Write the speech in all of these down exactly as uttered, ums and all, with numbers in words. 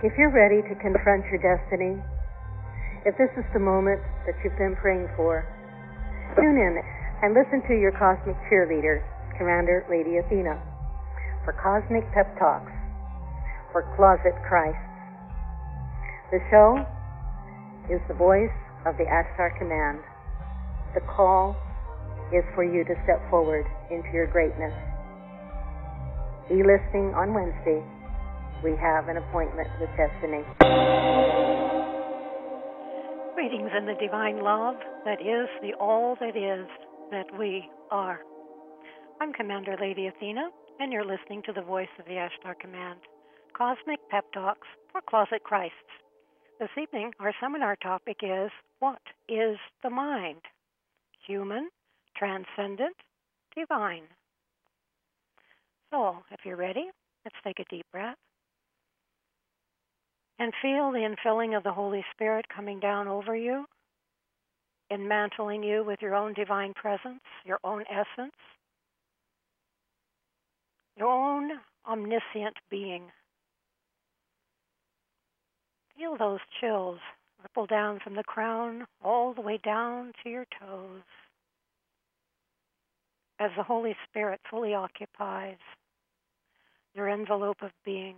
If you're ready to confront your destiny, if this is the moment that you've been praying for, tune in and listen to your cosmic cheerleader, Commander Lady Athena, for Cosmic Pep Talks for Closet Christ. The show is the voice of the Ashtar Command. The call is for you to step forward into your greatness. Be listening on Wednesday. We have an appointment with destiny. Greetings in the divine love that is the all that is that we are. I'm Commander Lady Athena, and you're listening to the voice of the Ashtar Command, Cosmic Pep Talks for Closet Christs. This evening, our seminar topic is, what is the mind? Human, transcendent, divine. So, if you're ready, let's take a deep breath and feel the infilling of the Holy Spirit coming down over you, enmantling you with your own divine presence, your own essence, your own omniscient being. Feel those chills ripple down from the crown all the way down to your toes as the Holy Spirit fully occupies your envelope of being.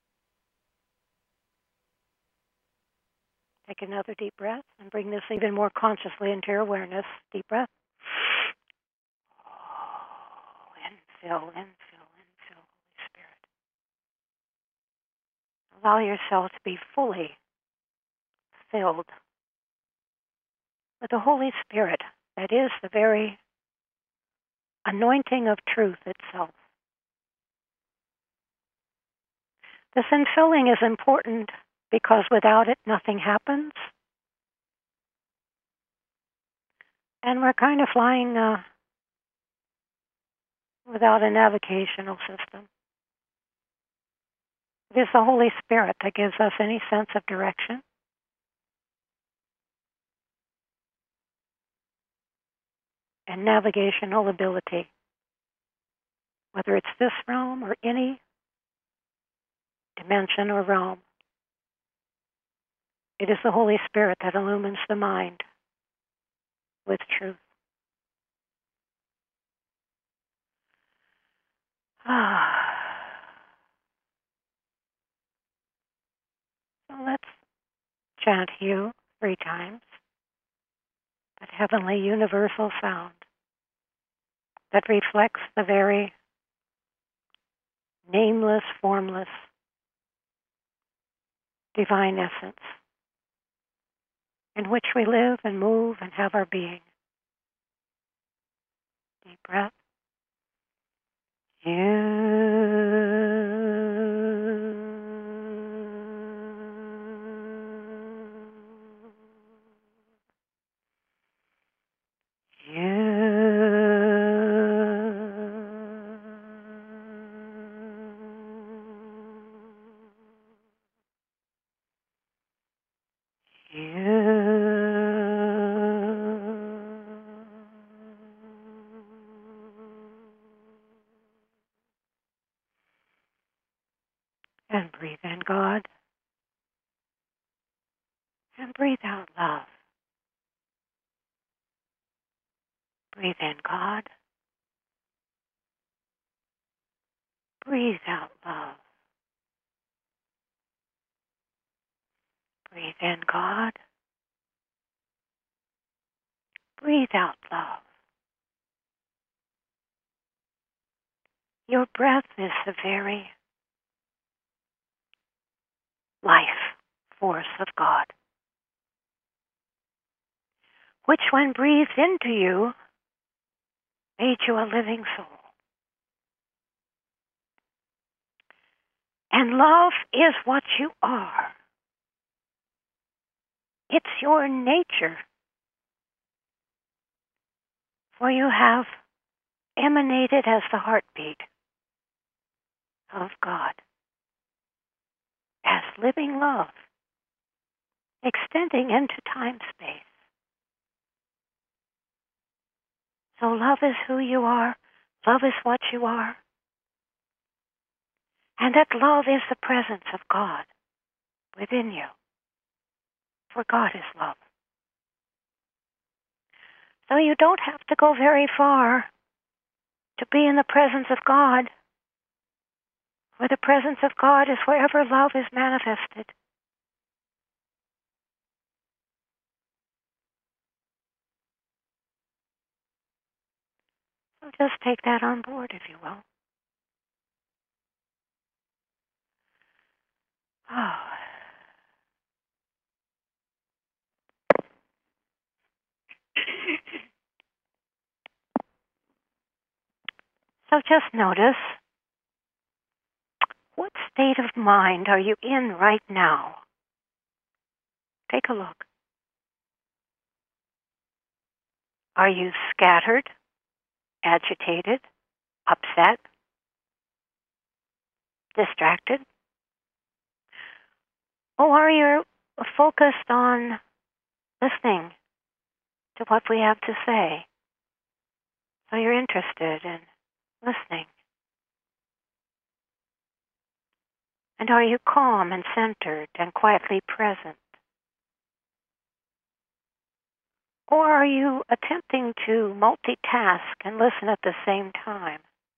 Take another deep breath and bring this even more consciously into your awareness. Deep breath. Oh, infill, infill, infill, Holy Spirit. Allow yourself to be fully filled with the Holy Spirit that is the very anointing of truth itself. This infilling is important because without it, nothing happens. And we're kind of flying uh, without a navigational system. It is the Holy Spirit that gives us any sense of direction. And navigational ability, whether it's this realm or any dimension or realm. It is the Holy Spirit that illumines the mind with truth. Ah. So let's chant you three times, that heavenly universal sound that reflects the very nameless, formless, divine essence in which we live and move and have our being. Deep breath. You. And breathe in God. And breathe out love. Breathe in God. Breathe out love. Breathe in God. Breathe out love. Your breath is the very life force of God, which when breathed into you, made you a living soul. And love is what you are. It's your nature. For you have emanated as the heartbeat of God, as living love, extending into time-space. So love is who you are. Love is what you are. And that love is the presence of God. within you. For God is love. So you don't have to go very far to be in the presence of God. For the presence of God is wherever love is manifested. So just take that on board, if you will. Oh. So just notice, what state of mind are you in right now? Take a look. Are you scattered, agitated, upset, distracted? Or are you focused on listening to what we have to say? So you're interested in listening. And are you calm and centered and quietly present? Or are you attempting to multitask and listen at the same time?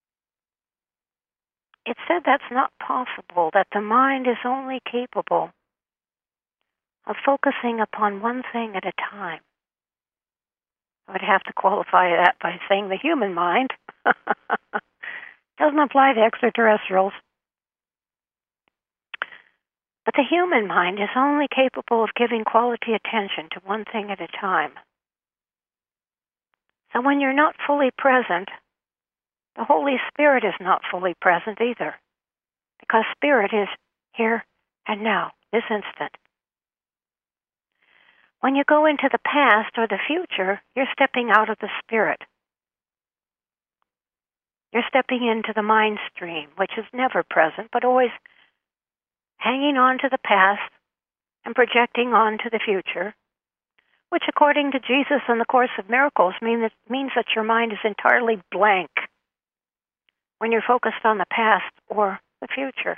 It's said that's not possible, that the mind is only capable of focusing upon one thing at a time. I would have to qualify that by saying the human mind. Doesn't apply to extraterrestrials. But the human mind is only capable of giving quality attention to one thing at a time. So when you're not fully present, the Holy Spirit is not fully present either, because Spirit is here and now, this instant. When you go into the past or the future, you're stepping out of the Spirit. You're stepping into the mind stream, which is never present, but always hanging on to the past and projecting on to the future, which according to Jesus and the Course of Miracles mean that, means that your mind is entirely blank when you're focused on the past or the future,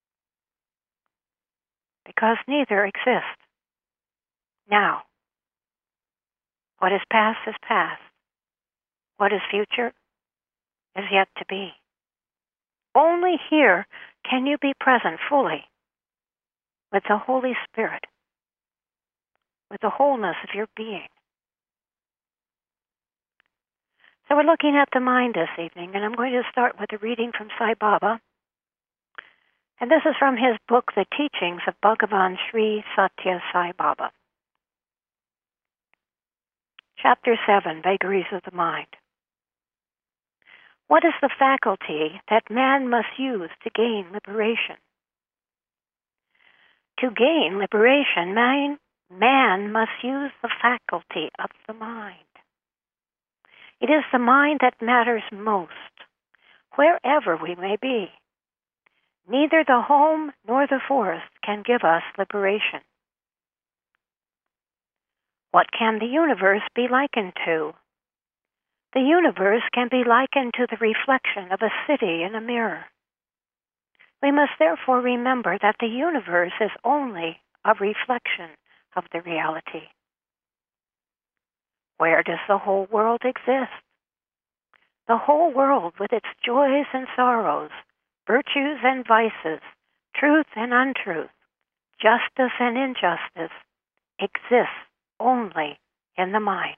because neither exist. Now, what is past is past. What is future is yet to be. Only here can you be present fully with the Holy Spirit, with the wholeness of your being. So we're looking at the mind this evening, and I'm going to start with a reading from Sai Baba. And this is from his book, The Teachings of Bhagavan Sri Satya Sai Baba. Chapter seven, Vagaries of the Mind. What is the faculty that man must use to gain liberation? To gain liberation, man, man must use the faculty of the mind. It is the mind that matters most, wherever we may be. Neither the home nor the forest can give us liberation. What can the universe be likened to? The universe can be likened to the reflection of a city in a mirror. We must therefore remember that the universe is only a reflection of the reality. Where does the whole world exist? The whole world, with its joys and sorrows, virtues and vices, truth and untruth, justice and injustice, exists only in the mind.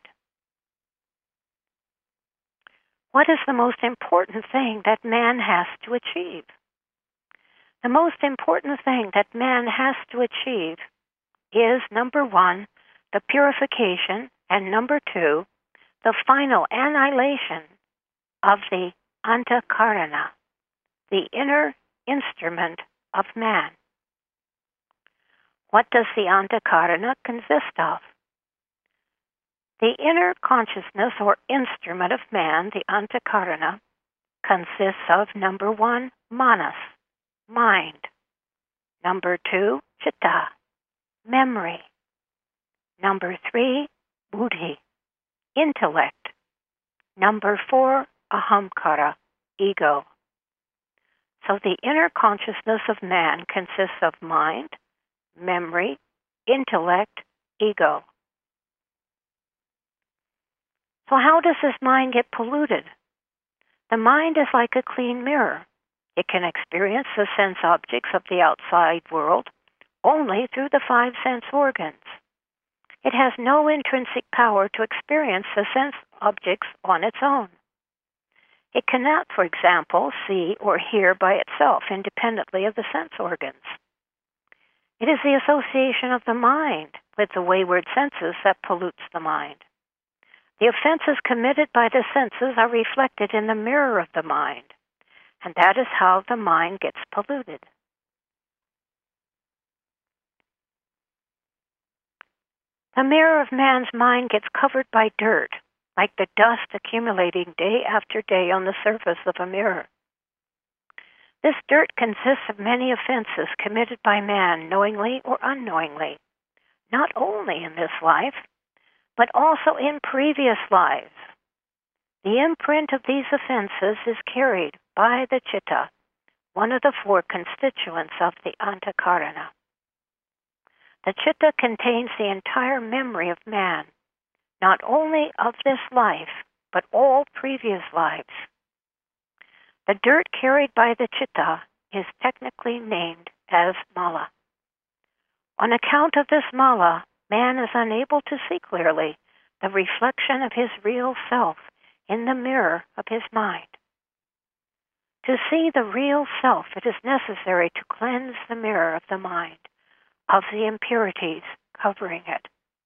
What is the most important thing that man has to achieve? The most important thing that man has to achieve is, number one, the purification, and number two, the final annihilation of the antakarana, the inner instrument of man. What does the antakarana consist of? The inner consciousness or instrument of man, the antakarana, consists of, number one, manas, mind. Number two, chitta, memory. Number three, buddhi, intellect. Number four, ahamkara, ego. So the inner consciousness of man consists of mind, memory, intellect, ego. So how does this mind get polluted? The mind is like a clean mirror. It can experience the sense objects of the outside world only through the five sense organs. It has no intrinsic power to experience the sense objects on its own. It cannot, for example, see or hear by itself independently of the sense organs. It is the association of the mind with the wayward senses that pollutes the mind. The offenses committed by the senses are reflected in the mirror of the mind, and that is how the mind gets polluted. The mirror of man's mind gets covered by dirt, like the dust accumulating day after day on the surface of a mirror. This dirt consists of many offenses committed by man, knowingly or unknowingly, not only in this life, but also in previous lives. The imprint of these offenses is carried by the chitta, one of the four constituents of the antakarana. The chitta contains the entire memory of man, not only of this life, but all previous lives. The dirt carried by the chitta is technically named as mala. On account of this mala, man is unable to see clearly the reflection of his real self in the mirror of his mind. To see the real self, it is necessary to cleanse the mirror of the mind of the impurities covering it.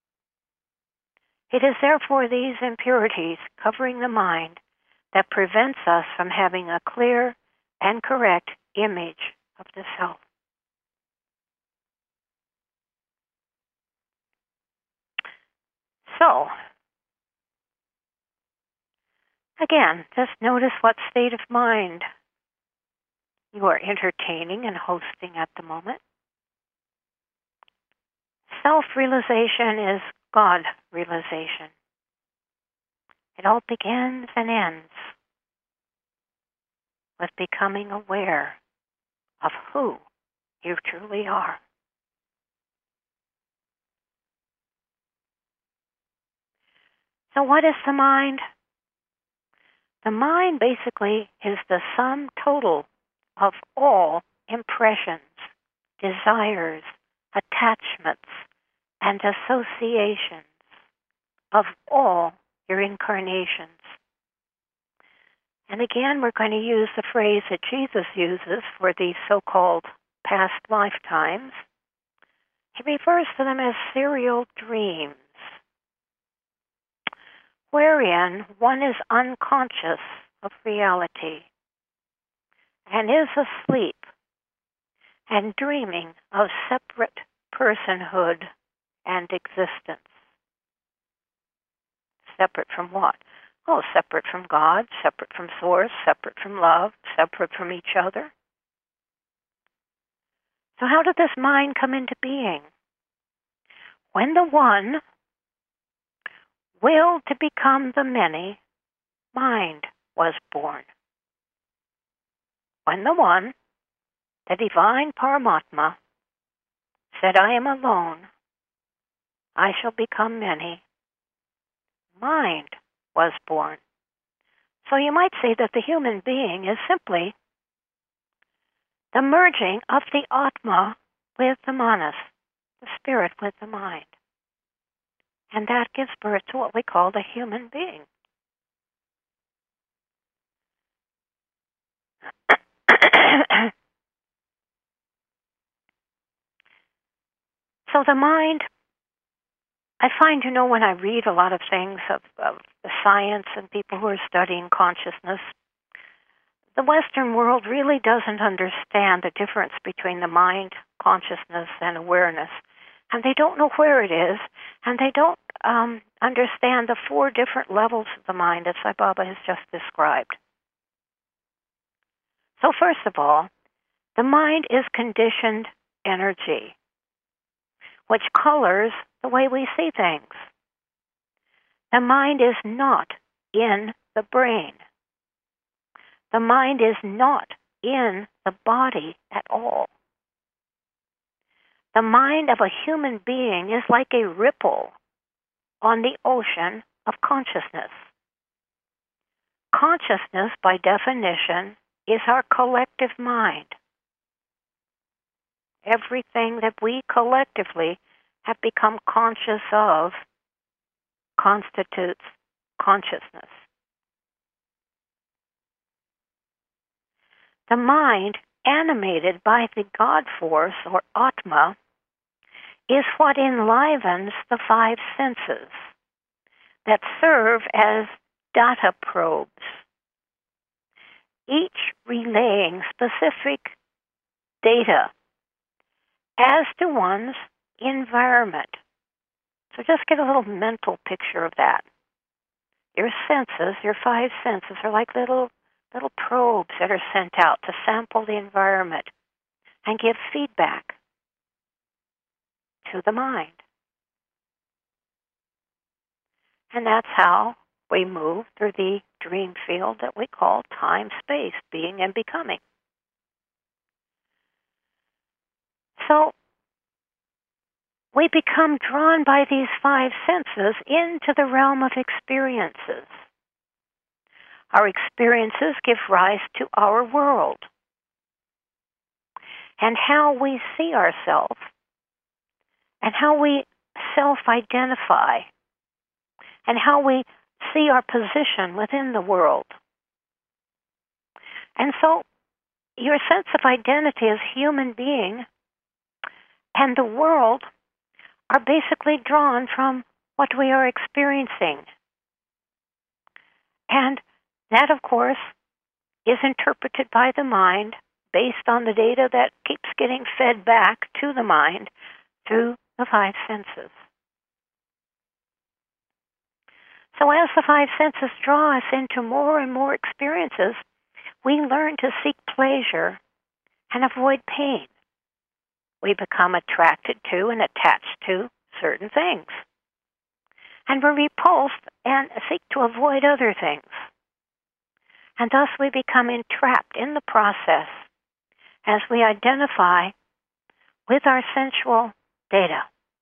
It is therefore these impurities covering the mind that prevents us from having a clear and correct image of the self. So, again, just notice what state of mind you are entertaining and hosting at the moment. Self-realization is God-realization. It all begins and ends with becoming aware of who you truly are. So what is the mind? The mind basically is the sum total of all impressions, desires, attachments, and associations of all your incarnations. And again, we're going to use the phrase that Jesus uses for these so-called past lifetimes. He refers to them as serial dreams, wherein one is unconscious of reality and is asleep and dreaming of separate personhood and existence. Separate from what? Oh, separate from God, separate from Source, separate from love, separate from each other. So how did this mind come into being? When the one willed to become the many, mind was born. When the one, the divine Paramatma, said, I am alone, I shall become many, mind was born. So you might say that the human being is simply the merging of the Atma with the Manas, the spirit with the mind. And that gives birth to what we call the human being. So the mind, I find, you know, when I read a lot of things of, of the science and people who are studying consciousness, the Western world really doesn't understand the difference between the mind, consciousness, and awareness. And they don't know where it is, and they don't um, understand the four different levels of the mind that Sai Baba has just described. So first of all, the mind is conditioned energy, which colors the way we see things. The mind is not in the brain. The mind is not in the body at all. the mind of a human being is like a ripple on the ocean of consciousness. Consciousness, by definition, is our collective mind. Everything that we collectively have become conscious of constitutes consciousness. The mind, animated by the God force, or Atma, is what enlivens the five senses that serve as data probes, each relaying specific data as to one's environment. So just get a little mental picture of that. Your senses, your five senses, are like little little probes that are sent out to sample the environment and give feedback to the mind. And that's how we move through the dream field that we call time-space, being and becoming. So we become drawn by these five senses into the realm of experiences. Our experiences give rise to our world. And how we see ourselves and how we self-identify and how we see our position within the world. And so your sense of identity as a human being and the world are basically drawn from what we are experiencing. And that, of course, is interpreted by the mind based on the data that keeps getting fed back to the mind through the five senses. So as the five senses draw us into more and more experiences, we learn to seek pleasure and avoid pain. We become attracted to and attached to certain things. And we're repulsed and seek to avoid other things. And thus we become entrapped in the process as we identify with our sensual data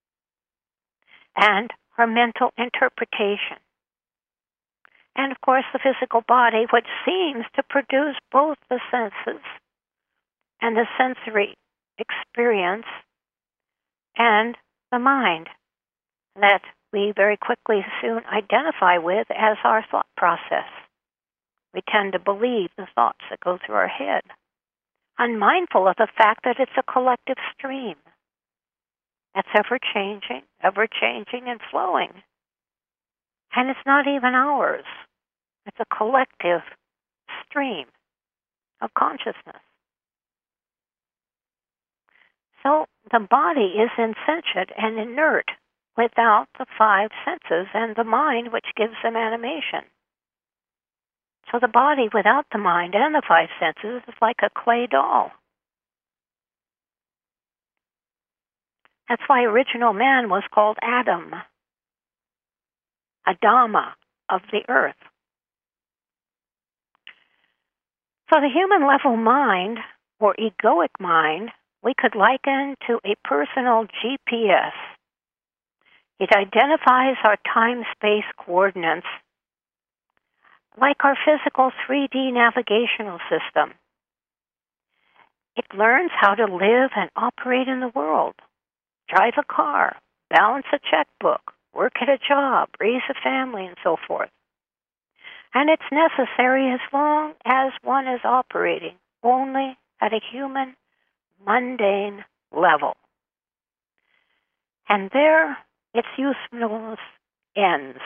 and our mental interpretation. And of course the physical body, which seems to produce both the senses and the sensory experience and the mind that we very quickly soon identify with as our thought process. We tend to believe the thoughts that go through our head, unmindful of the fact that it's a collective stream that's ever-changing, ever-changing and flowing. And it's not even ours. It's a collective stream of consciousness. So the body is insentient and inert without the five senses and the mind which gives them animation. So the body without the mind and the five senses is like a clay doll. That's why original man was called Adam, Adama of the earth. So the human level mind, or egoic mind, we could liken to a personal G P S. It identifies our time-space coordinates like our physical three D navigational system. It learns how to live and operate in the world, drive a car, balance a checkbook, work at a job, raise a family, and so forth. And it's necessary as long as one is operating only at a human, mundane level. And there, its usefulness ends.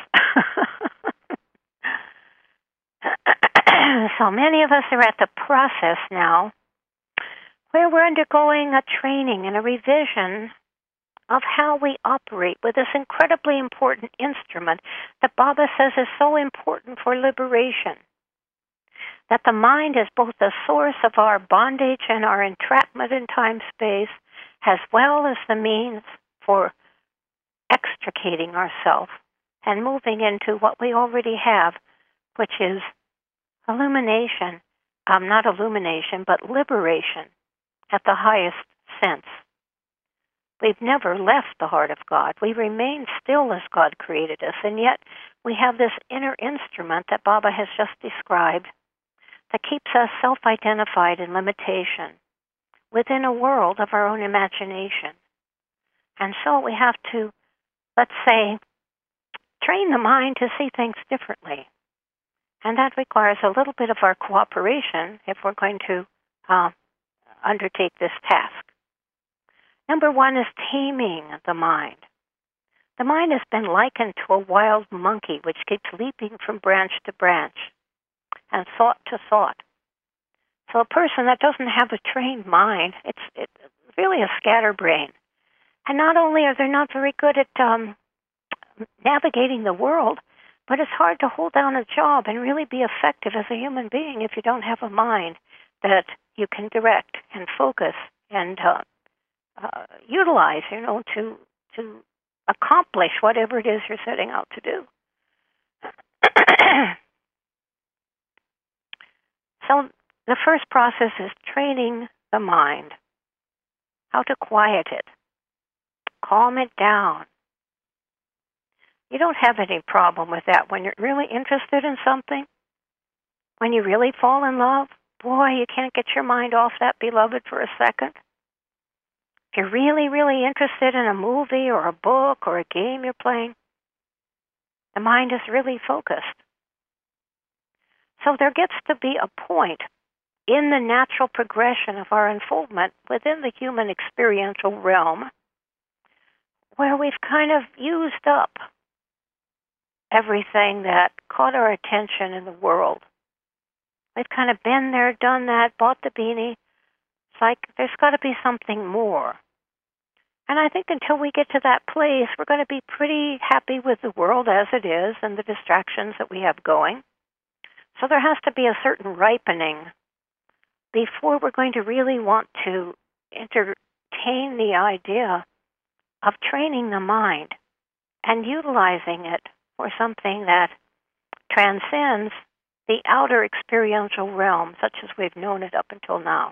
So many of us are at the process now where we're undergoing a training and a revision of how we operate with this incredibly important instrument that Baba says is so important for liberation. That the mind is both the source of our bondage and our entrapment in time-space, as well as the means for extricating ourselves and moving into what we already have, which is illumination, um, not illumination, but liberation at the highest sense. We've never left the heart of God. We remain still as God created us, and yet we have this inner instrument that Baba has just described that keeps us self-identified in limitation within a world of our own imagination. And so we have to, let's say, train the mind to see things differently. And that requires a little bit of our cooperation if we're going to uh, undertake this task. Number one is taming the mind. The mind has been likened to a wild monkey which keeps leaping from branch to branch and thought to thought. So a person that doesn't have a trained mind, it's, it's really a scatterbrain. And not only are they not very good at um, navigating the world, but it's hard to hold down a job and really be effective as a human being if you don't have a mind that you can direct and focus and uh, uh, utilize, you know, to to accomplish whatever it is you're setting out to do. So the first process is training the mind, how to quiet it, calm it down. You don't have any problem with that when you're really interested in something, when you really fall in love. Boy, you can't get your mind off that beloved for a second. If you're really, really interested in a movie or a book or a game you're playing, the mind is really focused. So there gets to be a point in the natural progression of our unfoldment within the human experiential realm where we've kind of used up everything that caught our attention in the world. We've kind of been there, done that, bought the beanie. It's like there's got to be something more. And I think until we get to that place, we're going to be pretty happy with the world as it is and the distractions that we have going. So there has to be a certain ripening before we're going to really want to entertain the idea of training the mind and utilizing it for something that transcends the outer experiential realm, such as we've known it up until now.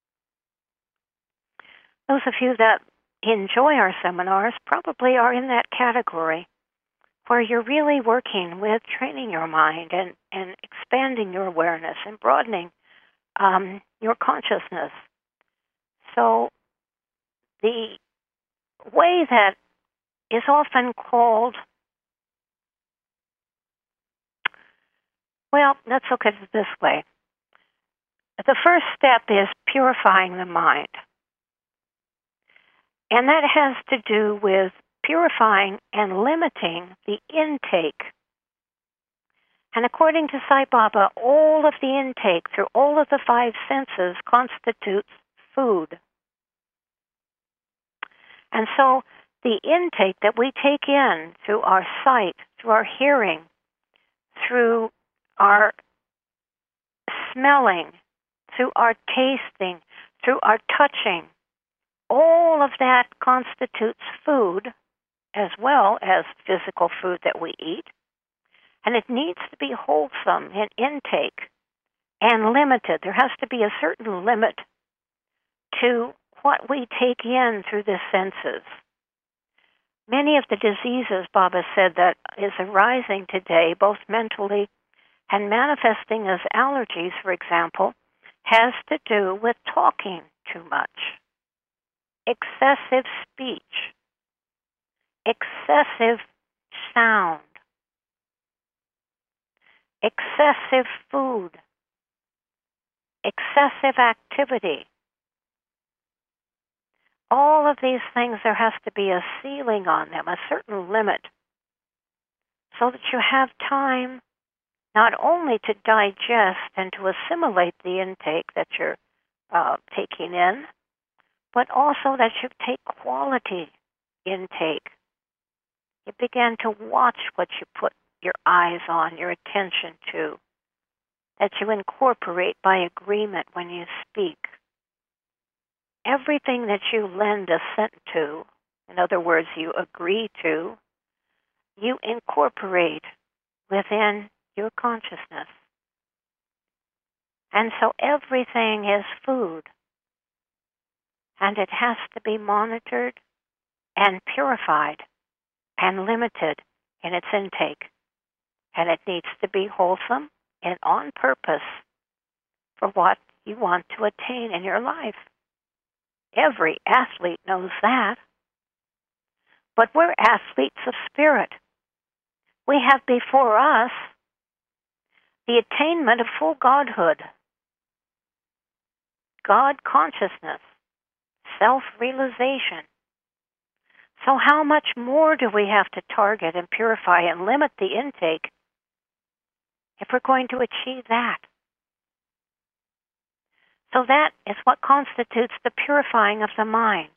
Those of you that enjoy our seminars probably are in that category where you're really working with training your mind and, and expanding your awareness and broadening um, your consciousness. So the way that is often called, well, let's look at it this way. The first step is purifying the mind. And that has to do with purifying and limiting the intake. And according to Sai Baba, all of the intake through all of the five senses constitutes food. And so the intake that we take in through our sight, through our hearing, through our smelling, through our tasting, through our touching, all of that constitutes food as well as physical food that we eat. And it needs to be wholesome in intake and limited. There has to be a certain limit to what we take in through the senses. Many of the diseases, Baba said, that is arising today, both mentally and manifesting as allergies, for example, has to do with talking too much. Excessive speech, excessive sound, excessive food, excessive activity. All of these things, there has to be a ceiling on them, a certain limit, so that you have time not only to digest and to assimilate the intake that you're uh, taking in, but also that you take quality intake. You begin to watch what you put your eyes on, your attention to, that you incorporate by agreement when you speak. Everything that you lend assent to, in other words, you agree to, you incorporate within your consciousness. And so everything is food. And it has to be monitored and purified and limited in its intake. And it needs to be wholesome and on purpose for what you want to attain in your life. Every athlete knows that. But we're athletes of spirit. We have before us the attainment of full godhood, God consciousness, self-realization. So how much more do we have to target and purify and limit the intake if we're going to achieve that? So that is what constitutes the purifying of the mind.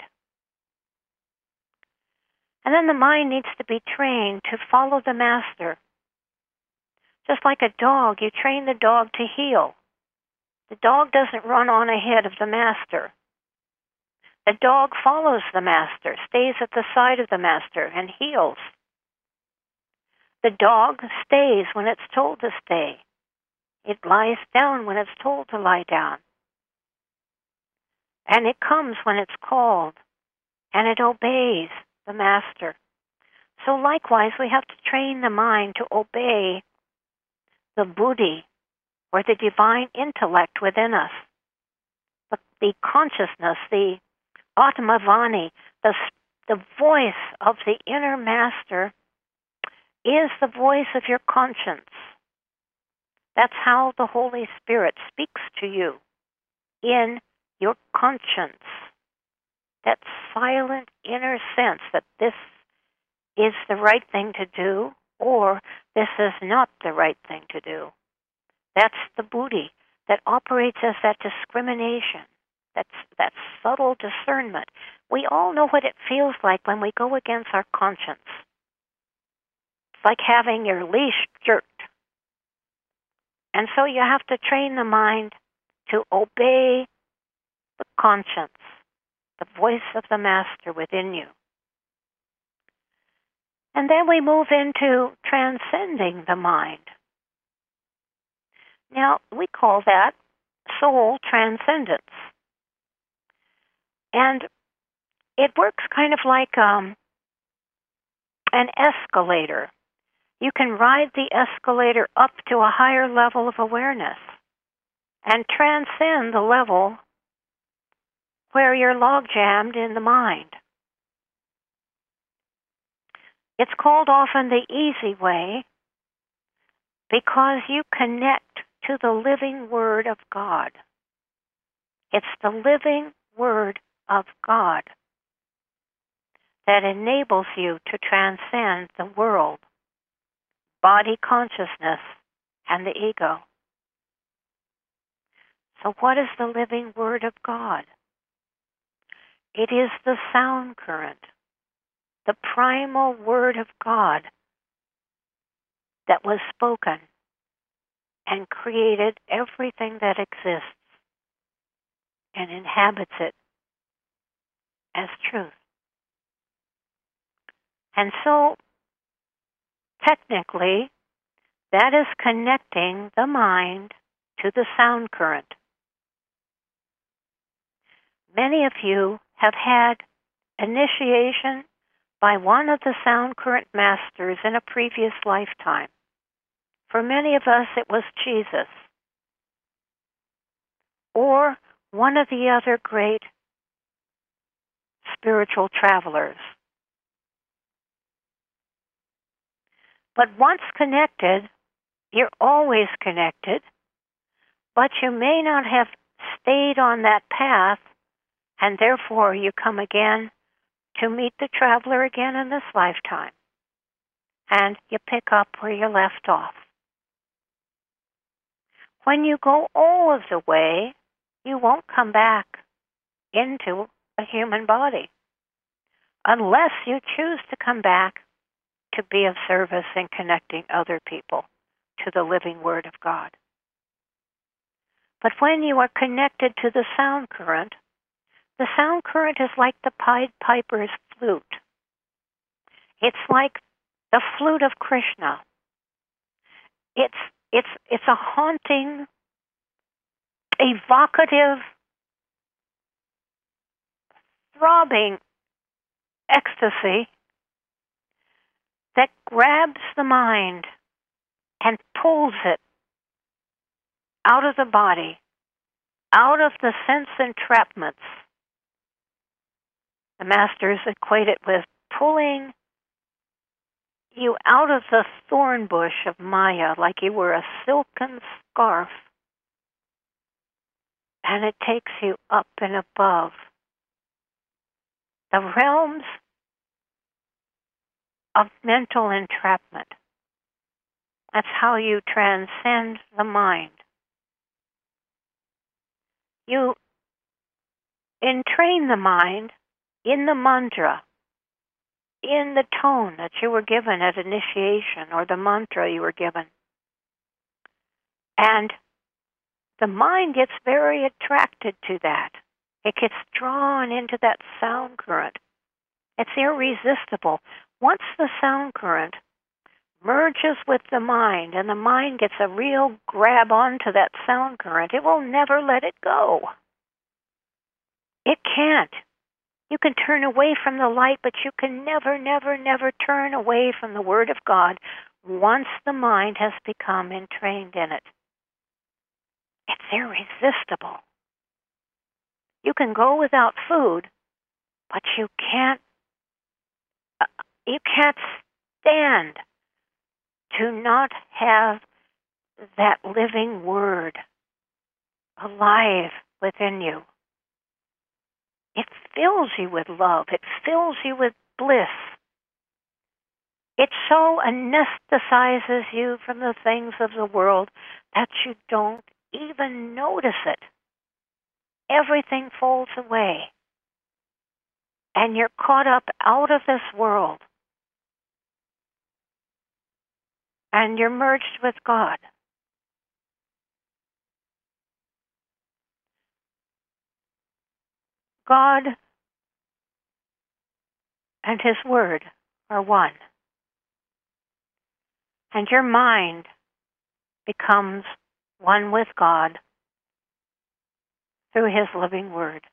And then the mind needs to be trained to follow the master. Just like a dog, you train the dog to heel. The dog doesn't run on ahead of the master. The dog follows the master, stays at the side of the master, and heels. The dog stays when it's told to stay. It lies down when it's told to lie down. And it comes when it's called, and it obeys the master. So likewise, we have to train the mind to obey the buddhi, or the divine intellect within us, the, the consciousness, the Atmavani, the, the voice of the inner master is the voice of your conscience. That's how the Holy Spirit speaks to you, in your conscience. That silent inner sense that this is the right thing to do, or this is not the right thing to do. That's the buddhi that operates as that discrimination, that's that subtle discernment. We all know what it feels like when we go against our conscience. It's like having your leash jerked. And so you have to train the mind to obey the conscience, the voice of the master within you. And then we move into transcending the mind. Now, we call that soul transcendence. And it works kind of like um, an escalator. You can ride the escalator up to a higher level of awareness and transcend the level where you're log-jammed in the mind. It's called often the easy way because you connect to the living Word of God. It's the living Word of God that enables you to transcend the world, body consciousness, and the ego. So what is the living Word of God? It is the sound current, the primal Word of God that was spoken and created everything that exists and inhabits it as truth. And so, technically, that is connecting the mind to the sound current. Many of you have had initiation by one of the sound current masters in a previous lifetime. For many of us, it was Jesus, or one of the other great spiritual travelers. But once connected, you're always connected, but you may not have stayed on that path, and therefore you come again to meet the traveler again in this lifetime, and you pick up where you left off. When you go all of the way, you won't come back into a human body unless you choose to come back to be of service in connecting other people to the living Word of God. But when you are connected to the sound current, the sound current is like the Pied Piper's flute. It's like the flute of Krishna. It's it's it's a haunting, evocative, throbbing, ecstasy that grabs the mind and pulls it out of the body, out of the sense entrapments. The masters equate it with pulling you out of the thorn bush of Maya like you were a silken scarf, and it takes you up and above the realms of mental entrapment. That's how you transcend the mind. You entrain the mind in the mantra, in the tone that you were given at initiation, or the mantra you were given. And the mind gets very attracted to that. It gets drawn into that sound current. It's irresistible. Once the sound current merges with the mind, and the mind gets a real grab onto that sound current, it will never let it go. It can't. You can turn away from the light, but you can never, never, never turn away from the Word of God once the mind has become entrained in it. It's irresistible. You can go without food, but you can't, uh, you can't stand to not have that living Word alive within you. It fills you with love. It fills you with bliss. It so anesthetizes you from the things of the world that you don't even notice it. Everything falls away, and you're caught up out of this world, and you're merged with God. God and His Word are one. And your mind becomes one with God through His living Word,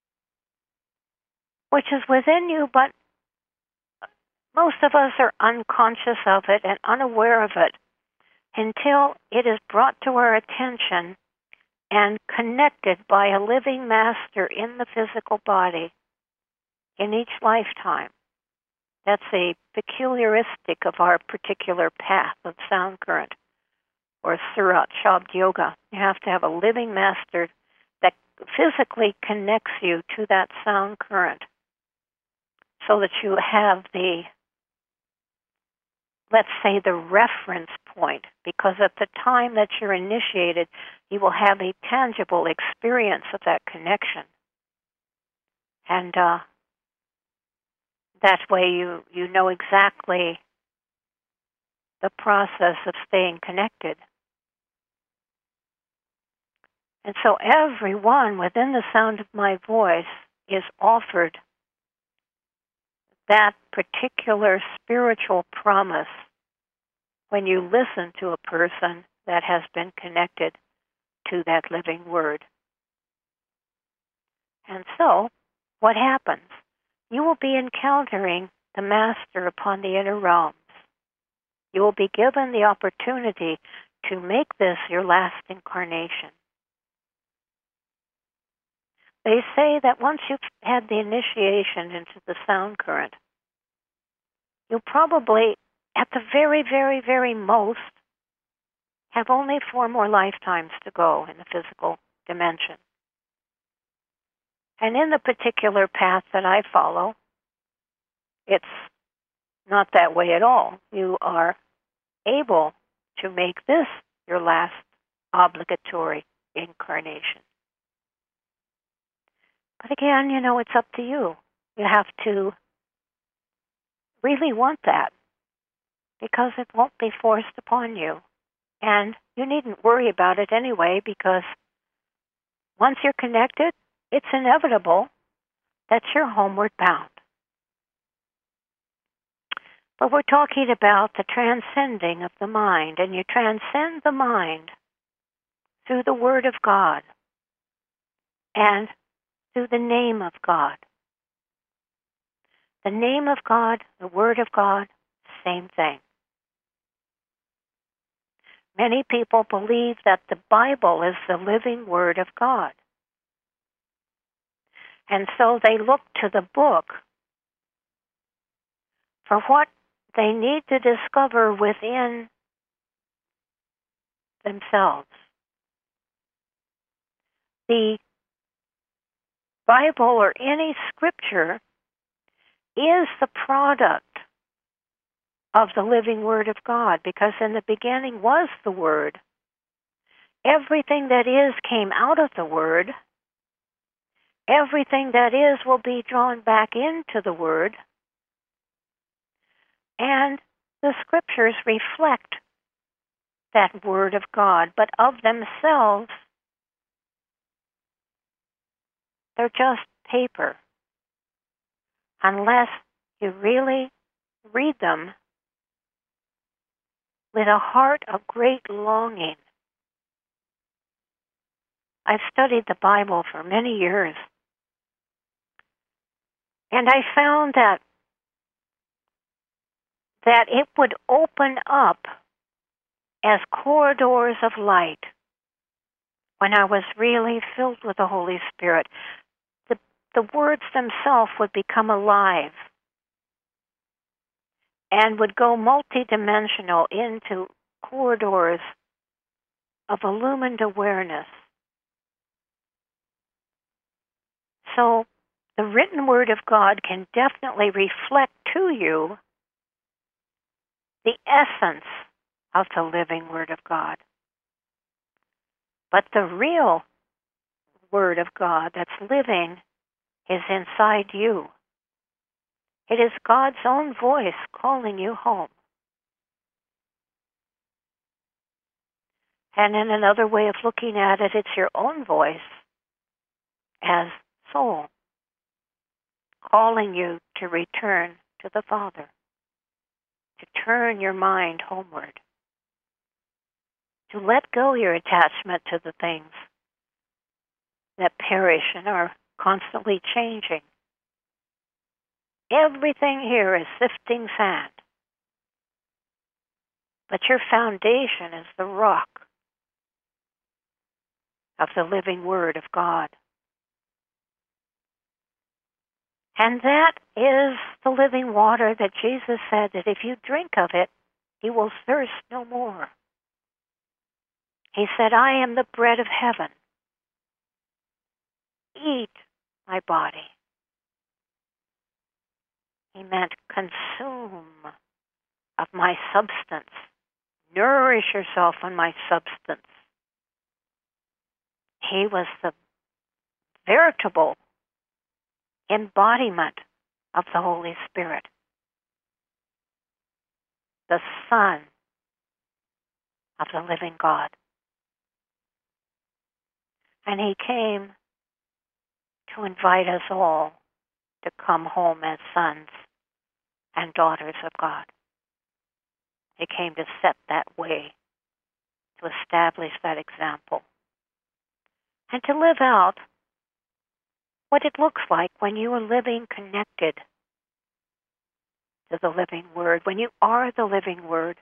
which is within you, but most of us are unconscious of it and unaware of it until it is brought to our attention and connected by a living master in the physical body in each lifetime. That's a peculiaristic of our particular path of sound current, or Surat Shabd Yoga. You have to have a living master that physically connects you to that sound current so that you have the, let's say, the reference point, because at the time that you're initiated, you will have a tangible experience of that connection. And uh, that way you, you know exactly the process of staying connected. And so everyone within the sound of my voice is offered that particular spiritual promise when you listen to a person that has been connected to that living Word. And so, what happens? You will be encountering the Master upon the inner realms. You will be given the opportunity to make this your last incarnation. They say that once you've had the initiation into the sound current, you'll probably, at the very, very, very most, have only four more lifetimes to go in the physical dimension. And in the particular path that I follow, it's not that way at all. You are able to make this your last obligatory incarnation. But again, you know, it's up to you. You have to really want that, because it won't be forced upon you. And you needn't worry about it anyway, because once you're connected, it's inevitable that you're homeward bound. But we're talking about the transcending of the mind, and you transcend the mind through the Word of God and through the name of God. The name of God, the Word of God, same thing. Many people believe that the Bible is the living Word of God. And so they look to the book for what they need to discover within themselves. The Bible or any scripture is the product of the living Word of God, because in the beginning was the Word. Everything that is came out of the Word. Everything that is will be drawn back into the Word. And the scriptures reflect that Word of God, but of themselves, they're just paper, unless you really read them with a heart of great longing. I've studied the Bible for many years, and I found that that it would open up as corridors of light when I was really filled with the Holy Spirit. The, the words themselves would become alive and would go multidimensional into corridors of illumined awareness. So the written Word of God can definitely reflect to you the essence of the living Word of God. But the real Word of God that's living is inside you. It is God's own voice calling you home. And in another way of looking at it, it's your own voice as soul calling you to return to the Father, to turn your mind homeward, to let go your attachment to the things that perish and are constantly changing. Everything here is sifting sand, but your foundation is the rock of the living Word of God. And that is the living water that Jesus said that if you drink of it, you will thirst no more. He said, I am the bread of heaven. Eat my body. He meant consume of my substance. Nourish yourself on my substance. He was the veritable embodiment of the Holy Spirit, the Son of the living God. And he came to invite us all to come home as sons and daughters of God. He came to set that way, to establish that example, and to live out what it looks like when you are living connected to the living Word, when you are the living Word,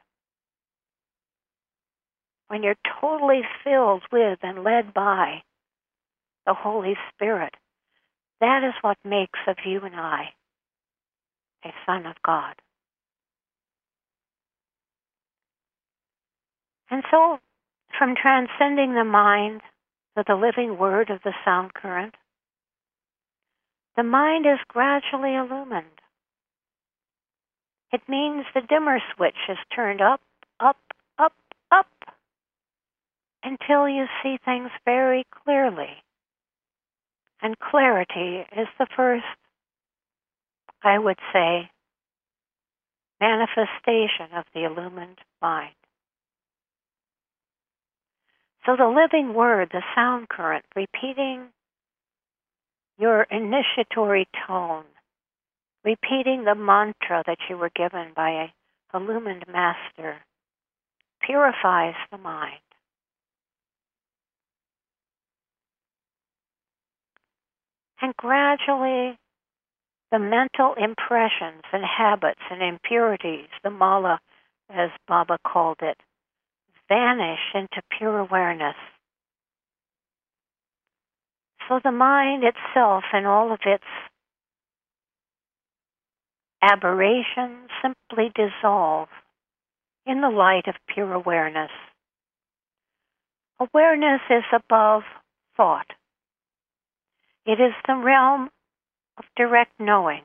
when you're totally filled with and led by the Holy Spirit. That is what makes of you and I a son of God. And so, from transcending the mind to the living Word of the sound current, the mind is gradually illumined. It means the dimmer switch is turned up, up, up, up, until you see things very clearly. And clarity is the first, I would say, manifestation of the illumined mind. So the living Word, the sound current, repeating your initiatory tone, repeating the mantra that you were given by a illumined master, purifies the mind. And gradually, the mental impressions and habits and impurities, the mala, as Baba called it, vanish into pure awareness. So the mind itself and all of its aberrations simply dissolve in the light of pure awareness. Awareness is above thought. It is the realm of direct knowing,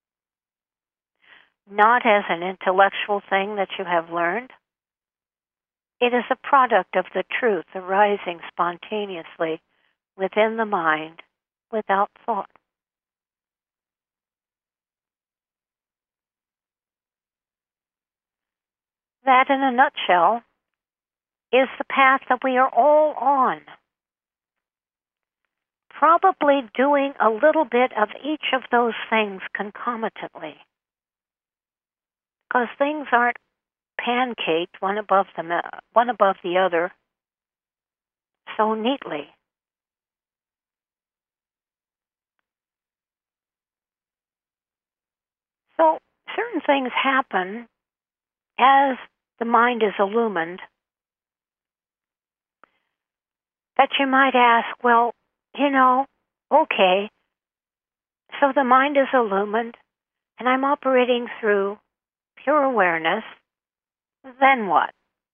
not as an intellectual thing that you have learned. It is a product of the truth arising spontaneously within the mind without thought. That, in a nutshell, is the path that we are all on. Probably doing a little bit of each of those things concomitantly. Because things aren't pancaked one above the, one above the other so neatly. So certain things happen as the mind is illumined that you might ask, well, you know, okay, so the mind is illumined and I'm operating through pure awareness, then what?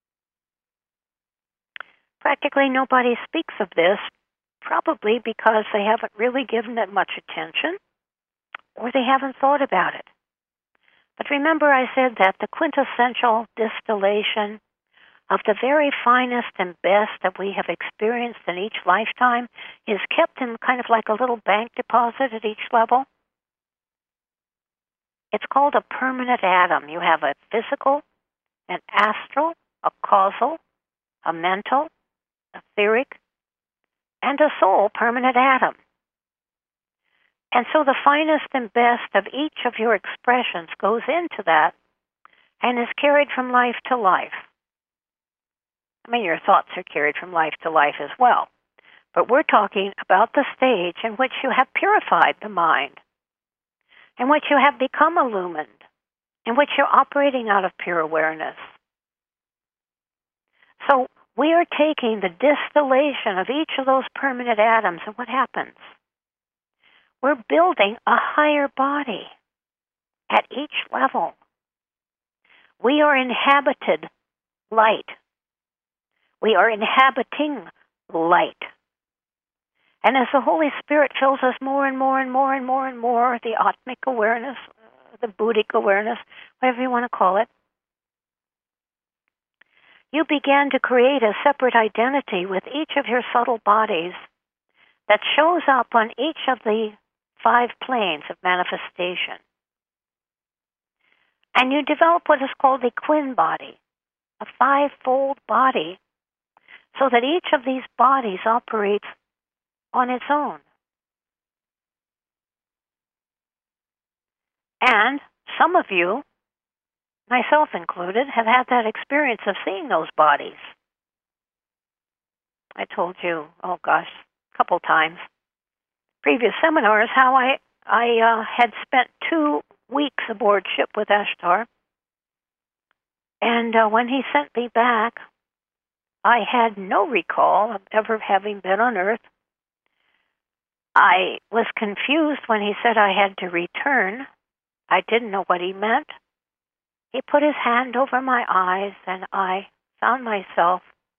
Practically nobody speaks of this, probably because they haven't really given it much attention or they haven't thought about it. But remember I said that the quintessential distillation of the very finest and best that we have experienced in each lifetime is kept in kind of like a little bank deposit at each level. It's called a permanent atom. You have a physical, an astral, a causal, a mental, etheric, and a soul permanent atom. And so the finest and best of each of your expressions goes into that and is carried from life to life. I mean, your thoughts are carried from life to life as well. But we're talking about the stage in which you have purified the mind, in which you have become illumined, in which you're operating out of pure awareness. So we are taking the distillation of each of those permanent atoms, and what happens? We're building a higher body at each level. We are inhabited light. We are inhabiting light. And as the Holy Spirit fills us more and more and more and more and more, the Atmic awareness, the Buddhic awareness, whatever you want to call it, you begin to create a separate identity with each of your subtle bodies that shows up on each of the five planes of manifestation. And you develop what is called a twin body, a five-fold body, so that each of these bodies operates on its own. And some of you, myself included, have had that experience of seeing those bodies. I told you, oh gosh, a couple times, previous seminars, how I, I uh, had spent two weeks aboard ship with Ashtar. And uh, when he sent me back, I had no recall of ever having been on Earth. I was confused when he said I had to return. I didn't know what he meant. He put his hand over my eyes, and I found myself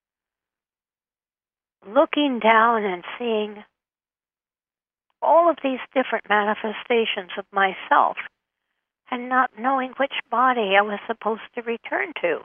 looking down and seeing all of these different manifestations of myself and not knowing which body I was supposed to return to.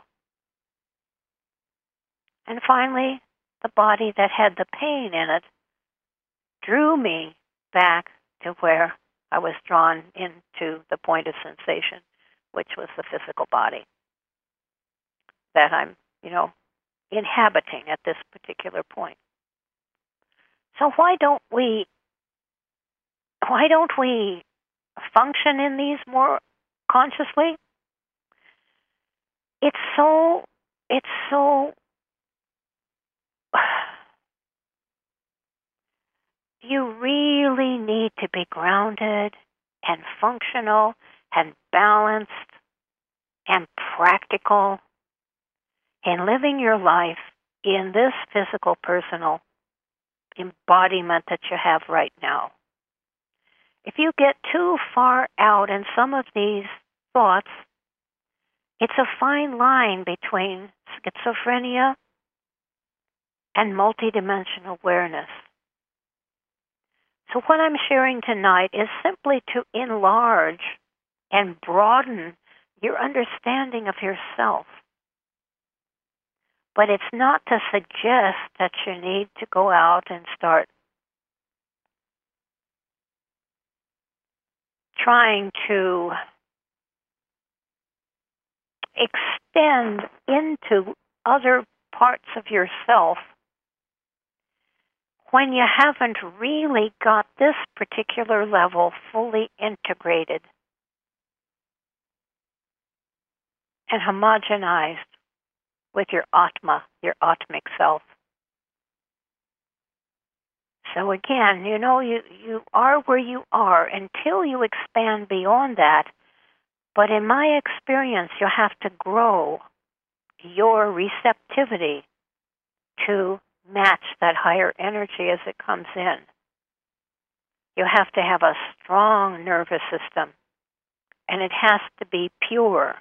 And finally, the body that had the pain in it drew me back to where I was drawn into the point of sensation, which was the physical body that I'm, you know, inhabiting at this particular point. So why don't we, why don't we function in these more consciously? It's so, it's so, you really need to be grounded and functional and balanced and practical in living your life in this physical, personal embodiment that you have right now. If you get too far out in some of these thoughts, it's a fine line between schizophrenia and multidimensional awareness. So what I'm sharing tonight is simply to enlarge and broaden your understanding of yourself. But it's not to suggest that you need to go out and start trying to extend into other parts of yourself when you haven't really got this particular level fully integrated and homogenized with your Atma, your Atmic self. So again, you know, you, you are where you are until you expand beyond that. But in my experience, you have to grow your receptivity to match that higher energy as it comes in. You have to have a strong nervous system, and it has to be pure.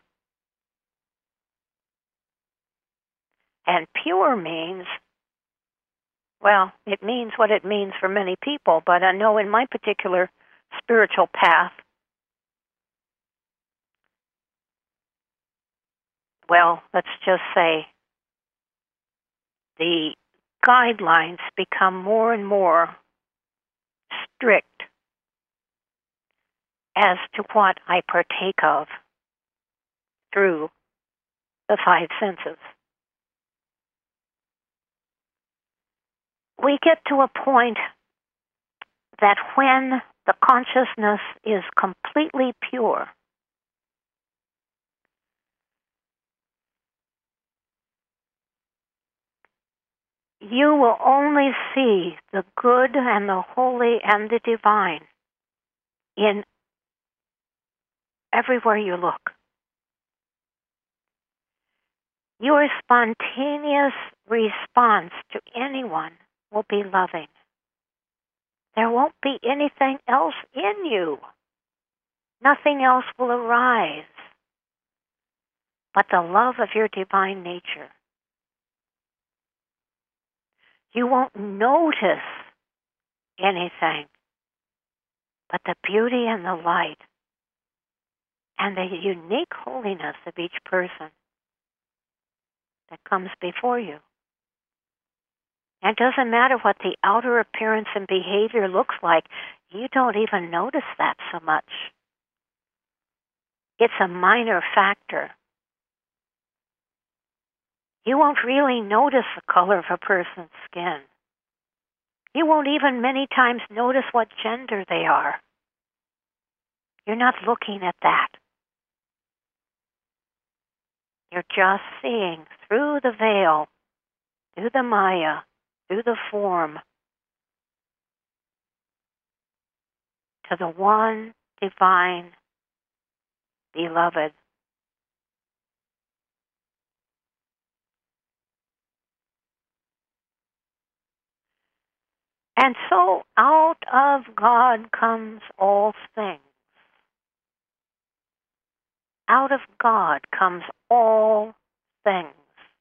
And pure means, well, it means what it means for many people, but I know in my particular spiritual path, well, let's just say the guidelines become more and more strict as to what I partake of through the five senses. We get to a point that when the consciousness is completely pure, you will only see the good and the holy and the divine in everywhere you look. Your spontaneous response to anyone will be loving. There won't be anything else in you. Nothing else will arise but the love of your divine nature. You won't notice anything but the beauty and the light and the unique holiness of each person that comes before you. And it doesn't matter what the outer appearance and behavior looks like. You don't even notice that so much. It's a minor factor. You won't really notice the color of a person's skin. You won't even many times notice what gender they are. You're not looking at that. You're just seeing through the veil, through the Maya, through the form, to the one divine beloved. And so out of God comes all things. Out of God comes all things.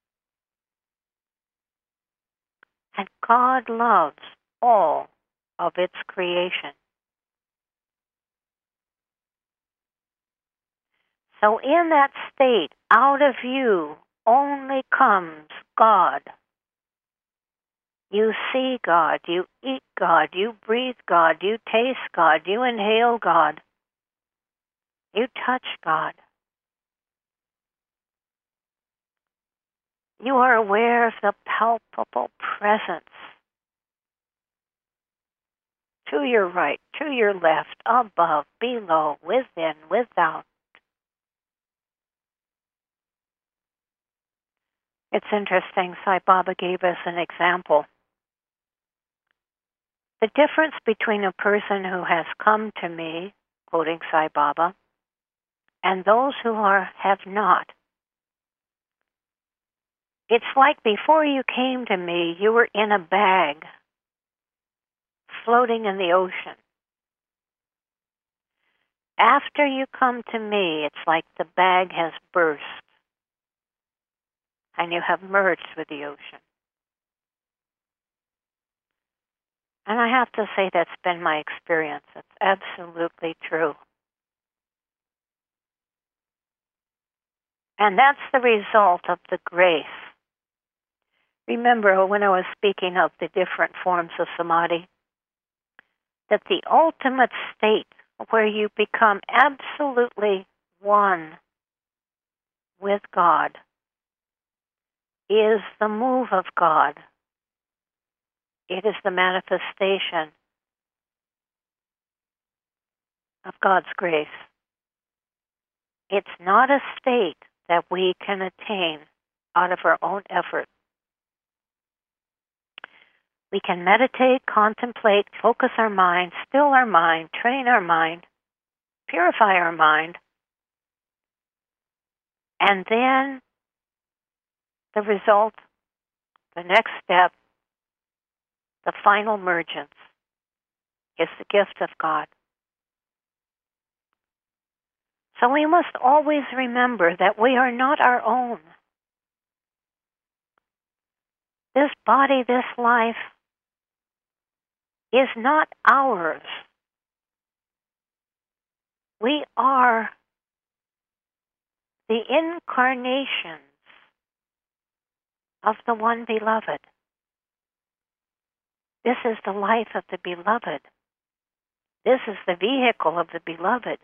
And God loves all of its creation. So in that state, out of you only comes God. You see God, you eat God, you breathe God, you taste God, you inhale God, you touch God. You are aware of the palpable presence to your right, to your left, above, below, within, without. It's interesting, Sai Baba gave us an example. The difference between a person who has come to me quoting Sai Baba, and those who are have not. It's like before you came to me, you were in a bag, floating in the ocean. After you come to me, it's like the bag has burst, and you have merged with the ocean. And I have to say that's been my experience. It's absolutely true. And that's the result of the grace. Remember when I was speaking of the different forms of samadhi, that the ultimate state where you become absolutely one with God is the move of God. It is the manifestation of God's grace. It's not a state that we can attain out of our own effort. We can meditate, contemplate, focus our mind, still our mind, train our mind, purify our mind, and then the result, the next step, the final emergence is the gift of God. So we must always remember that we are not our own. This body, this life, is not ours. We are the incarnations of the one beloved. This is the life of the beloved. This is the vehicle of the beloved.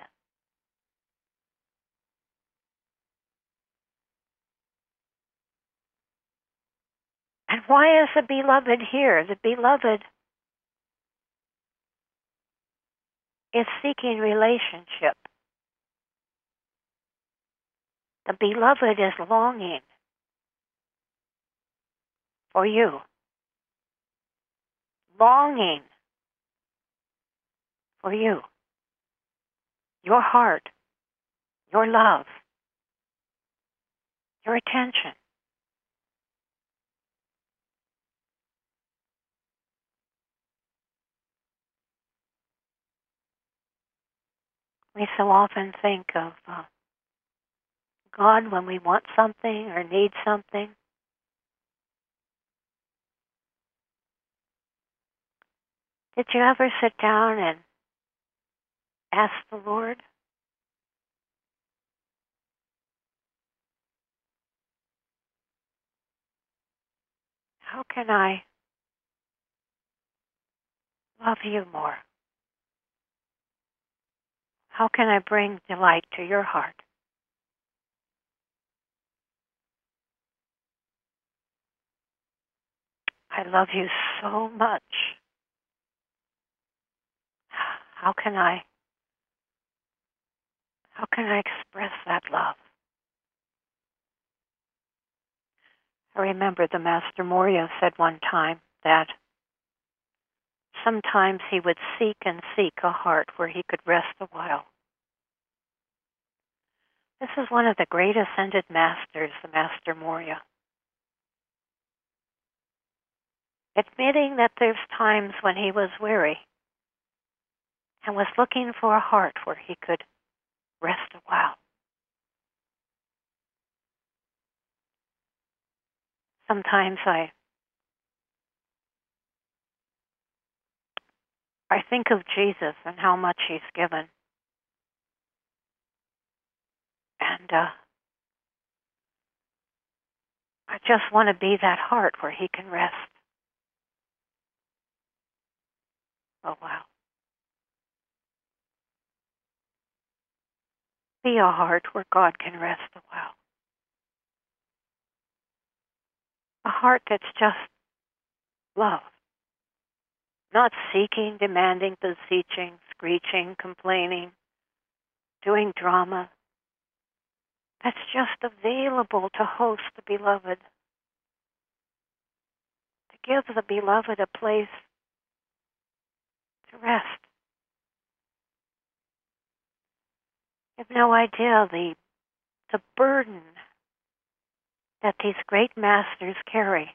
And why is the beloved here? The beloved is seeking relationship. The beloved is longing for you. Longing for you. Your heart. Your love. Your attention. We so often think of uh, God when we want something or need something. Did you ever sit down and ask the Lord, how can I love you more? How can I bring delight to your heart? I love you so much. How can I, how can I express that love? I remember the Master Morya said one time that sometimes he would seek and seek a heart where he could rest a while. This is one of the great ascended masters, the Master Morya. Admitting that there's times when he was weary and was looking for a heart where he could rest a while. Sometimes I I think of Jesus and how much he's given. And uh, I just want to be that heart where he can rest a while. Be a heart where God can rest a while. A heart that's just love. Not seeking, demanding, beseeching, screeching, complaining, doing drama. That's just available to host the beloved. To give the beloved a place to rest. You have no idea the the burden that these great masters carry.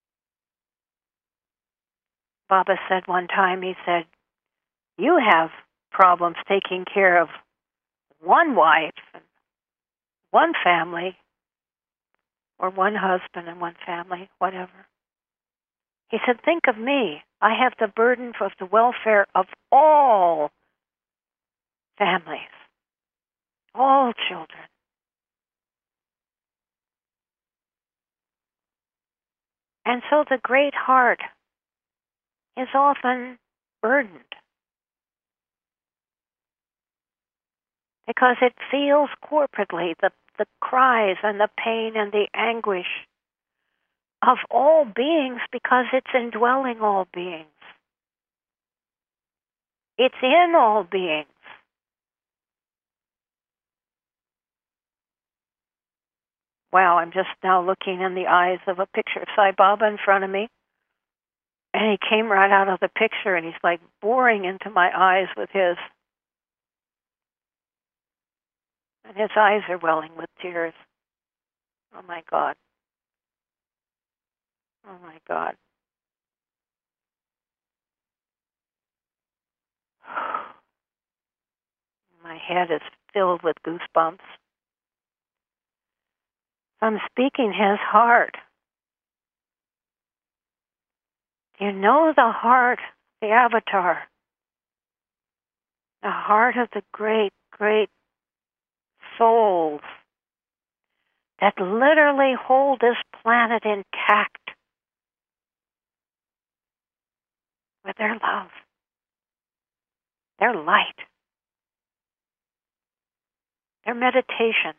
Baba said one time, he said, you have problems taking care of one wife, and one family, or one husband and one family, whatever. He said, think of me. I have the burden of the welfare of all families, all children. And so the great heart is often burdened because it feels corporately the, the cries and the pain and the anguish of all beings because it's indwelling all beings. It's in all beings. Wow, I'm just now looking in the eyes of a picture of Sai Baba in front of me. And he came right out of the picture and he's like boring into my eyes with his. And his eyes are welling with tears. Oh my God. Oh my God. My head is filled with goosebumps. I'm speaking his heart. Do you know the heart, the avatar? The heart of the great, great souls that literally hold this planet intact with their love, their light, their meditation.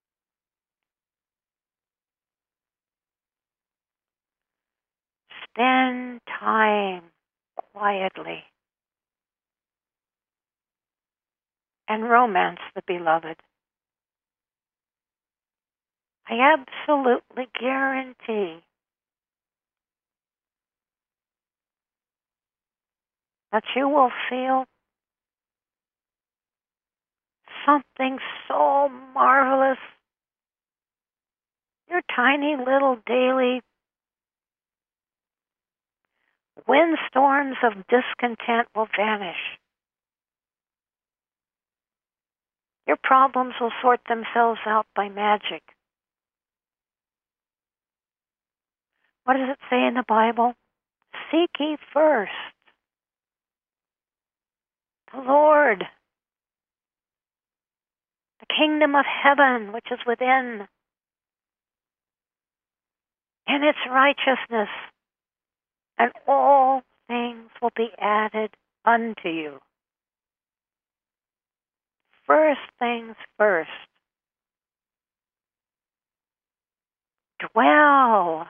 Spend time quietly and romance the beloved. I absolutely guarantee that you will feel something so marvelous. Your tiny little daily windstorms of discontent will vanish. Your problems will sort themselves out by magic. What does it say in the Bible? Seek ye first the Lord, the kingdom of heaven which is within, and its righteousness, and all things will be added unto you. First things first. Dwell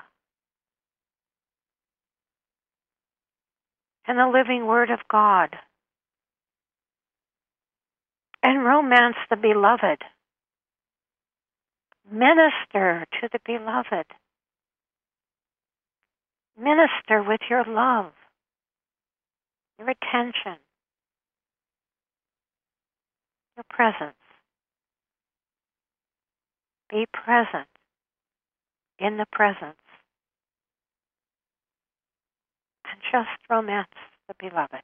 in the living Word of God and romance the beloved. Minister to the beloved. Minister with your love, your attention, your presence. Be present in the presence and just romance the beloved.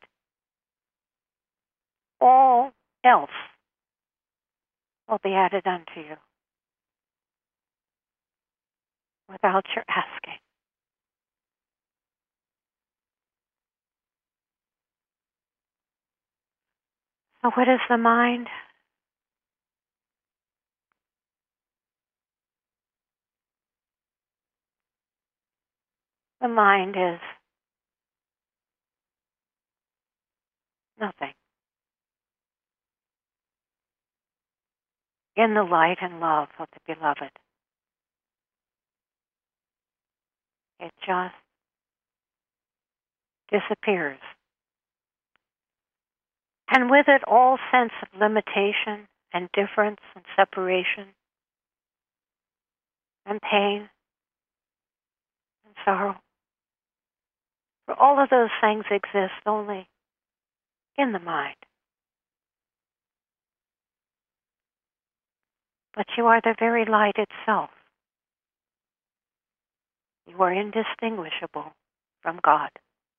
All else will be added unto you without your asking. So what is the mind? The mind is nothing. In the light and love of the beloved. It just disappears. And with it all sense of limitation and difference and separation and pain and sorrow. For all of those things exist only in the mind. but you are the very light itself. You are indistinguishable from God.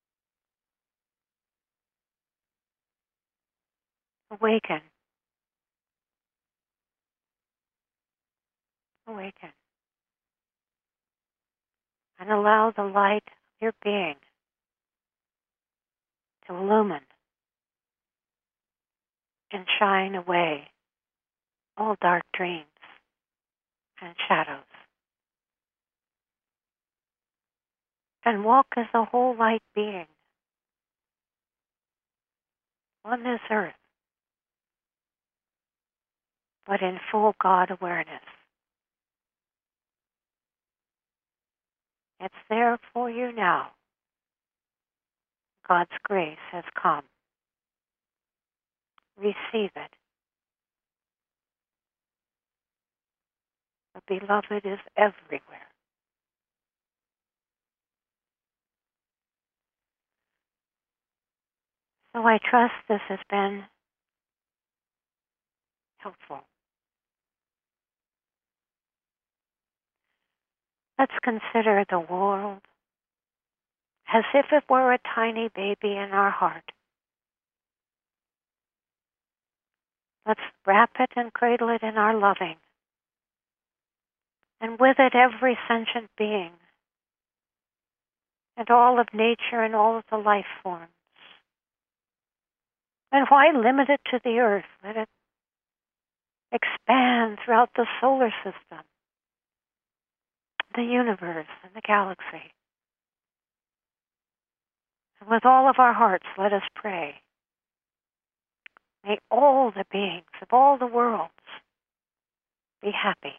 Awaken. Awaken. And allow the light of your being to illumine and shine away all dark dreams and shadows. And walk as a whole light being on this earth, but in full God awareness. It's there for you now. God's grace has come. Receive it. The beloved is everywhere. So I trust this has been helpful. Let's consider the world as if it were a tiny baby in our heart. Let's wrap it and cradle it in our loving, and with it every sentient being, and all of nature and all of the life forms. And why limit it to the earth? Let it expand throughout the solar system, the universe, and the galaxy. And with all of our hearts, let us pray. May all the beings of all the worlds be happy.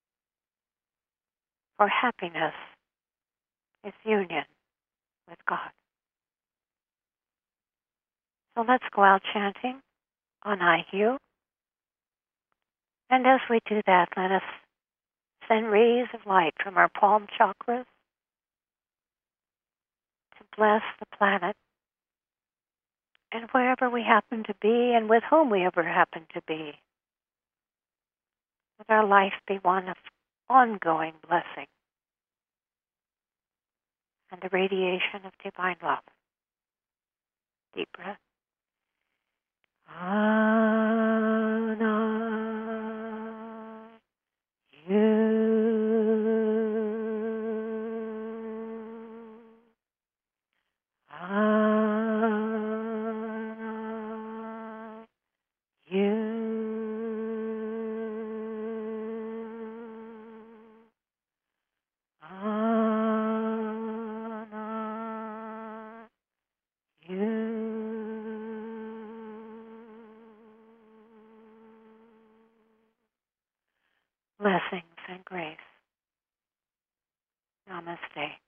For happiness is union with God. So let's go out chanting on I Heal. And as we do that, let us send rays of light from our palm chakras to bless the planet and wherever we happen to be and with whom we ever happen to be. Let our life be one of ongoing blessing and the radiation of divine love. Deep breath. Ana, you. Ana, you. Ana, you. Blessings and grace. Namaste.